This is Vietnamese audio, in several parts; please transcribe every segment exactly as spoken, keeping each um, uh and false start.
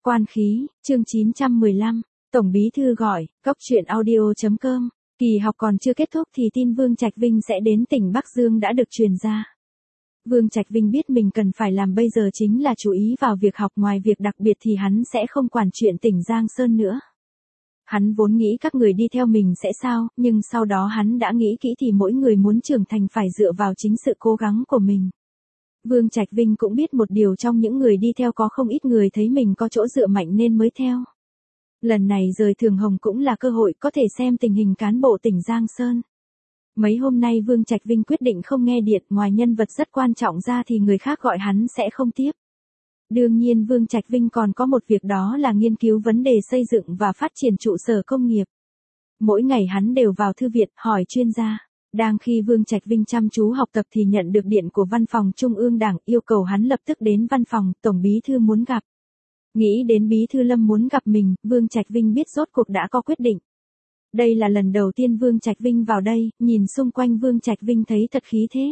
Quan khí, chương chín trăm mười lăm, Tổng Bí Thư gọi, Cóc truyện audio chấm com. Kỳ học còn chưa kết thúc thì tin Vương Trạch Vinh sẽ đến tỉnh Bắc Dương đã được truyền ra. Vương Trạch Vinh biết mình cần phải làm bây giờ chính là chú ý vào việc học, ngoài việc đặc biệt thì hắn sẽ không quản chuyện tỉnh Giang Sơn nữa. Hắn vốn nghĩ các người đi theo mình sẽ sao, nhưng sau đó hắn đã nghĩ kỹ thì mỗi người muốn trưởng thành phải dựa vào chính sự cố gắng của mình. Vương Trạch Vinh cũng biết một điều, trong những người đi theo có không ít người thấy mình có chỗ dựa mạnh nên mới theo. Lần này rời Thường Hồng cũng là cơ hội có thể xem tình hình cán bộ tỉnh Giang Sơn. Mấy hôm nay Vương Trạch Vinh quyết định không nghe điện, ngoài nhân vật rất quan trọng ra thì người khác gọi hắn sẽ không tiếp. Đương nhiên Vương Trạch Vinh còn có một việc, đó là nghiên cứu vấn đề xây dựng và phát triển trụ sở công nghiệp. Mỗi ngày hắn đều vào thư viện hỏi chuyên gia. Đang khi Vương Trạch Vinh chăm chú học tập thì nhận được điện của Văn phòng Trung ương Đảng yêu cầu hắn lập tức đến văn phòng, Tổng Bí Thư muốn gặp. Nghĩ đến Bí Thư Lâm muốn gặp mình, Vương Trạch Vinh biết rốt cuộc đã có quyết định. Đây là lần đầu tiên Vương Trạch Vinh vào đây, nhìn xung quanh Vương Trạch Vinh thấy thật khí thế.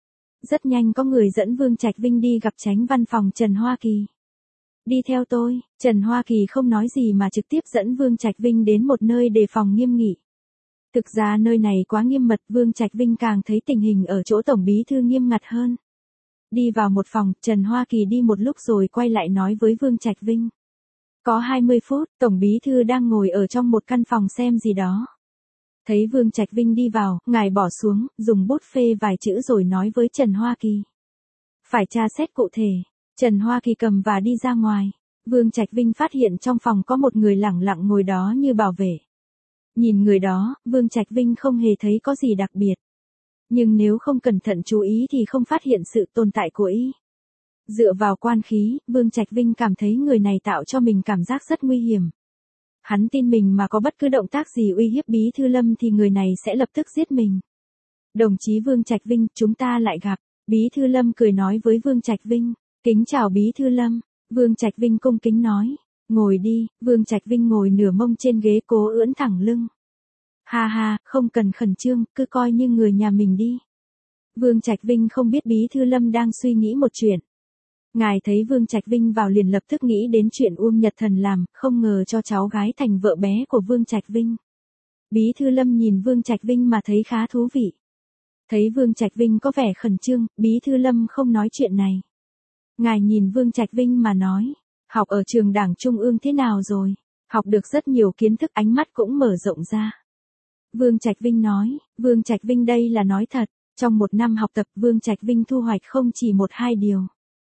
Rất nhanh có người dẫn Vương Trạch Vinh đi gặp Chánh Văn phòng Trần Hoa Kỳ. Đi theo tôi, Trần Hoa Kỳ không nói gì mà trực tiếp dẫn Vương Trạch Vinh đến một nơi đề phòng nghiêm nghị. Thực ra nơi này quá nghiêm mật, Vương Trạch Vinh càng thấy tình hình ở chỗ Tổng Bí Thư nghiêm ngặt hơn. Đi vào một phòng, Trần Hoa Kỳ đi một lúc rồi quay lại nói với Vương Trạch Vinh. Có hai mươi phút, Tổng Bí Thư đang ngồi ở trong một căn phòng xem gì đó. Thấy Vương Trạch Vinh đi vào, ngài bỏ xuống, dùng bút phê vài chữ rồi nói với Trần Hoa Kỳ. Phải tra xét cụ thể. Trần Hoa Kỳ cầm và đi ra ngoài. Vương Trạch Vinh phát hiện trong phòng có một người lẳng lặng ngồi đó như bảo vệ. Nhìn người đó, Vương Trạch Vinh không hề thấy có gì đặc biệt. Nhưng nếu không cẩn thận chú ý thì không phát hiện sự tồn tại của y. Dựa vào quan khí, Vương Trạch Vinh cảm thấy người này tạo cho mình cảm giác rất nguy hiểm. Hắn tin mình mà có bất cứ động tác gì uy hiếp Bí Thư Lâm thì người này sẽ lập tức giết mình. Đồng chí Vương Trạch Vinh, chúng ta lại gặp. Bí Thư Lâm cười nói với Vương Trạch Vinh. Kính chào Bí Thư Lâm. Vương Trạch Vinh cung kính nói. Ngồi đi. Vương Trạch Vinh ngồi nửa mông trên ghế cố ưỡn thẳng lưng. Ha ha, không cần khẩn trương, cứ coi như người nhà mình đi. Vương Trạch Vinh không biết Bí Thư Lâm đang suy nghĩ một chuyện. Ngài thấy Vương Trạch Vinh vào liền lập tức nghĩ đến chuyện Uông Nhật Thần làm, không ngờ cho cháu gái thành vợ bé của Vương Trạch Vinh. Bí Thư Lâm nhìn Vương Trạch Vinh mà thấy khá thú vị. Thấy Vương Trạch Vinh có vẻ khẩn trương, Bí Thư Lâm không nói chuyện này. Ngài nhìn Vương Trạch Vinh mà nói, học ở trường Đảng Trung ương thế nào rồi? Học được rất nhiều kiến thức, ánh mắt cũng mở rộng ra. Vương Trạch Vinh nói, Vương Trạch Vinh đây là nói thật, trong một năm học tập Vương Trạch Vinh thu hoạch không chỉ một hai điều.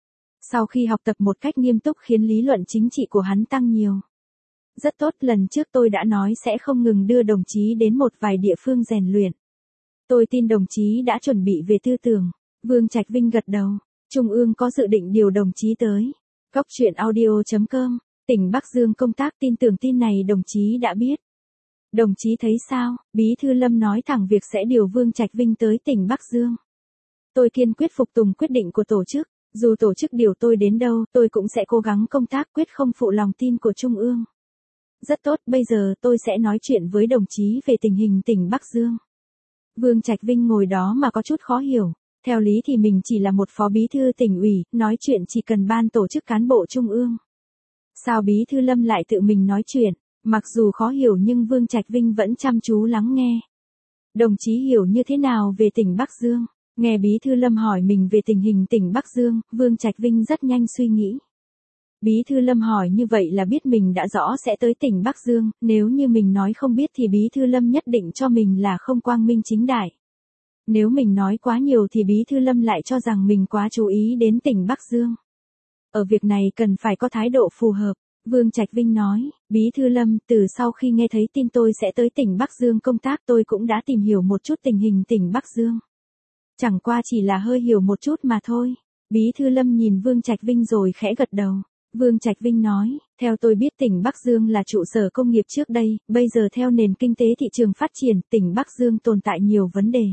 Sau khi học tập một cách nghiêm túc khiến lý luận chính trị của hắn tăng nhiều. Rất tốt, lần trước tôi đã nói sẽ không ngừng đưa đồng chí đến một vài địa phương rèn luyện. Tôi tin đồng chí đã chuẩn bị về tư tưởng. Vương Trạch Vinh gật đầu. Trung ương có dự định điều đồng chí tới. Cóc truyện audio chấm com, tỉnh Bắc Dương công tác, tin tưởng tin này đồng chí đã biết. Đồng chí thấy sao? Bí Thư Lâm nói thẳng việc sẽ điều Vương Trạch Vinh tới tỉnh Bắc Dương. Tôi kiên quyết phục tùng quyết định của tổ chức. Dù tổ chức điều tôi đến đâu, tôi cũng sẽ cố gắng công tác, quyết không phụ lòng tin của Trung ương. Rất tốt, bây giờ tôi sẽ nói chuyện với đồng chí về tình hình tỉnh Bắc Dương. Vương Trạch Vinh ngồi đó mà có chút khó hiểu. Theo lý thì mình chỉ là một phó bí thư tỉnh ủy, nói chuyện chỉ cần ban tổ chức cán bộ Trung ương. Sao Bí Thư Lâm lại tự mình nói chuyện? Mặc dù khó hiểu nhưng Vương Trạch Vinh vẫn chăm chú lắng nghe. Đồng chí hiểu như thế nào về tỉnh Bắc Dương? Nghe Bí Thư Lâm hỏi mình về tình hình tỉnh Bắc Dương, Vương Trạch Vinh rất nhanh suy nghĩ. Bí Thư Lâm hỏi như vậy là biết mình đã rõ sẽ tới tỉnh Bắc Dương, nếu như mình nói không biết thì Bí Thư Lâm nhất định cho mình là không quang minh chính đại. Nếu mình nói quá nhiều thì Bí Thư Lâm lại cho rằng mình quá chú ý đến tỉnh Bắc Dương. Ở việc này cần phải có thái độ phù hợp. Vương Trạch Vinh nói, Bí Thư Lâm, từ sau khi nghe thấy tin tôi sẽ tới tỉnh Bắc Dương công tác tôi cũng đã tìm hiểu một chút tình hình tỉnh Bắc Dương. Chẳng qua chỉ là hơi hiểu một chút mà thôi. Bí Thư Lâm nhìn Vương Trạch Vinh rồi khẽ gật đầu. Vương Trạch Vinh nói, theo tôi biết tỉnh Bắc Dương là trụ sở công nghiệp trước đây, bây giờ theo nền kinh tế thị trường phát triển, tỉnh Bắc Dương tồn tại nhiều vấn đề.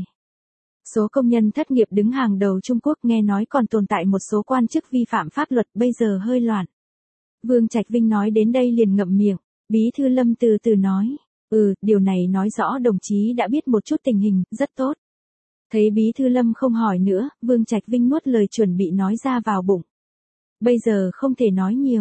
Số công nhân thất nghiệp đứng hàng đầu Trung Quốc, nghe nói còn tồn tại một số quan chức vi phạm pháp luật, bây giờ hơi loạn. Vương Trạch Vinh nói đến đây liền ngậm miệng. Bí Thư Lâm từ từ nói, ừ, điều này nói rõ đồng chí đã biết một chút tình hình, rất tốt. Thấy Bí Thư Lâm không hỏi nữa, Vương Trạch Vinh nuốt lời chuẩn bị nói ra vào bụng. Bây giờ không thể nói nhiều.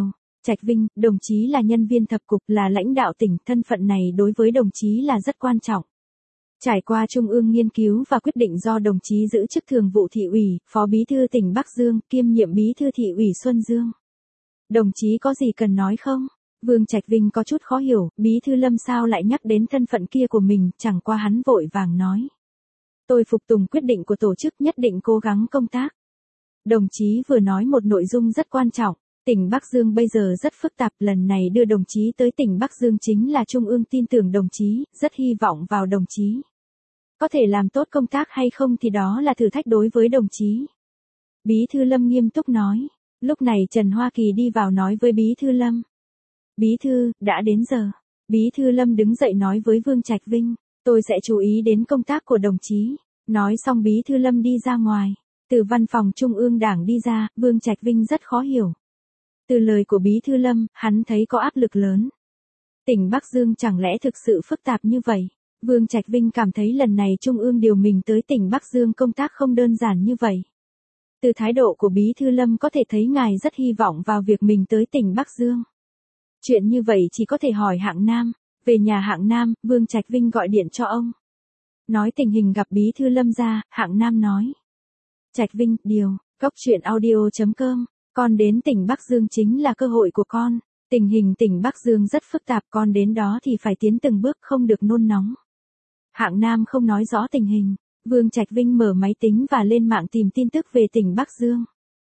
Trạch Vinh, đồng chí là nhân viên thập cục, là lãnh đạo tỉnh, thân phận này đối với đồng chí là rất quan trọng. Trải qua Trung ương nghiên cứu và quyết định do đồng chí giữ chức thường vụ thị ủy, phó bí thư tỉnh Bắc Dương, kiêm nhiệm bí thư thị ủy Xuân Dương. Đồng chí có gì cần nói không? Vương Trạch Vinh có chút khó hiểu, bí thư Lâm sao lại nhắc đến thân phận kia của mình, chẳng qua hắn vội vàng nói. Tôi phục tùng quyết định của tổ chức, nhất định cố gắng công tác. Đồng chí vừa nói một nội dung rất quan trọng, tỉnh Bắc Dương bây giờ rất phức tạp, lần này đưa đồng chí tới tỉnh Bắc Dương chính là Trung ương tin tưởng đồng chí, rất hy vọng vào đồng chí. Có thể làm tốt công tác hay không thì đó là thử thách đối với đồng chí. Bí thư Lâm nghiêm túc nói. Lúc này Trần Hoa Kỳ đi vào nói với bí thư Lâm. Bí thư, đã đến giờ. Bí thư Lâm đứng dậy nói với Vương Trạch Vinh, tôi sẽ chú ý đến công tác của đồng chí. Nói xong bí thư Lâm đi ra ngoài. Từ văn phòng Trung ương Đảng đi ra, Vương Trạch Vinh rất khó hiểu. Từ lời của bí thư Lâm, hắn thấy có áp lực lớn. Tỉnh Bắc Dương chẳng lẽ thực sự phức tạp như vậy? Vương Trạch Vinh cảm thấy lần này Trung ương điều mình tới tỉnh Bắc Dương công tác không đơn giản như vậy. Từ thái độ của bí thư Lâm có thể thấy ngài rất hy vọng vào việc mình tới tỉnh Bắc Dương. Chuyện như vậy chỉ có thể hỏi Hạng Nam. Về nhà Hạng Nam, Vương Trạch Vinh gọi điện cho ông. Nói tình hình gặp bí thư Lâm ra, Hạng Nam nói. Trạch Vinh, điều, cốc truyện audio chấm com, con đến tỉnh Bắc Dương chính là cơ hội của con. Tình hình tỉnh Bắc Dương rất phức tạp, con đến đó thì phải tiến từng bước, không được nôn nóng. Hạng Nam không nói rõ tình hình. Vương Trạch Vinh mở máy tính và lên mạng tìm tin tức về tỉnh Bắc Dương.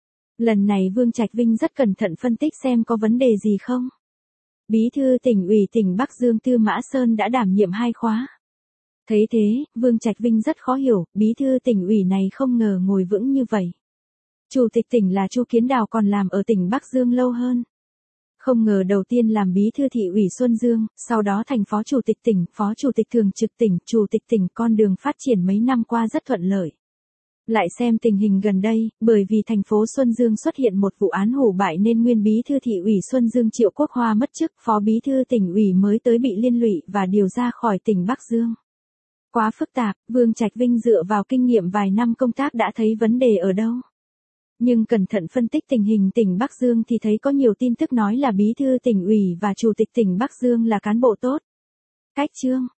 Lần này Vương Trạch Vinh rất cẩn thận phân tích xem có vấn đề gì không. Bí thư tỉnh ủy tỉnh Bắc Dương Tư Mã Sơn đã đảm nhiệm hai khóa. Thấy thế, Vương Trạch Vinh rất khó hiểu, bí thư tỉnh ủy này không ngờ ngồi vững như vậy. Chủ tịch tỉnh là Chu Kiến Đào còn làm ở tỉnh Bắc Dương lâu hơn. Không ngờ đầu tiên làm bí thư thị ủy Xuân Dương, sau đó thành phó chủ tịch tỉnh, phó chủ tịch thường trực tỉnh, chủ tịch tỉnh, con đường phát triển mấy năm qua rất thuận lợi. Lại xem tình hình gần đây, bởi vì thành phố Xuân Dương xuất hiện một vụ án hủ bại nên nguyên bí thư thị ủy Xuân Dương Triệu Quốc Hoa mất chức, phó bí thư tỉnh ủy mới tới bị liên lụy và điều ra khỏi tỉnh Bắc Dương. Quá phức tạp, Vương Trạch Vinh dựa vào kinh nghiệm vài năm công tác đã thấy vấn đề ở đâu. Nhưng cẩn thận phân tích tình hình tỉnh Bắc Dương thì thấy có nhiều tin tức nói là bí thư tỉnh ủy và chủ tịch tỉnh Bắc Dương là cán bộ tốt. Cách chương